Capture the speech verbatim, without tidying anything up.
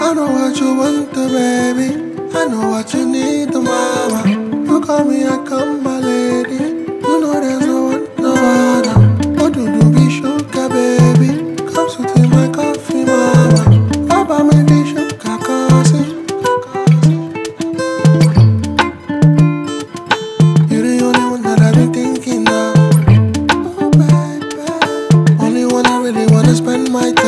I know what you want, the baby. I know what you need, the mama. You call me, I come, my lady. You know there's no one, no other. Oh, do do be sugar, baby. Come sit in my coffee, mama. Baba, me be sugar, cause you're the only one that I've been thinking of. Oh, baby. Only one I really wanna spend my time.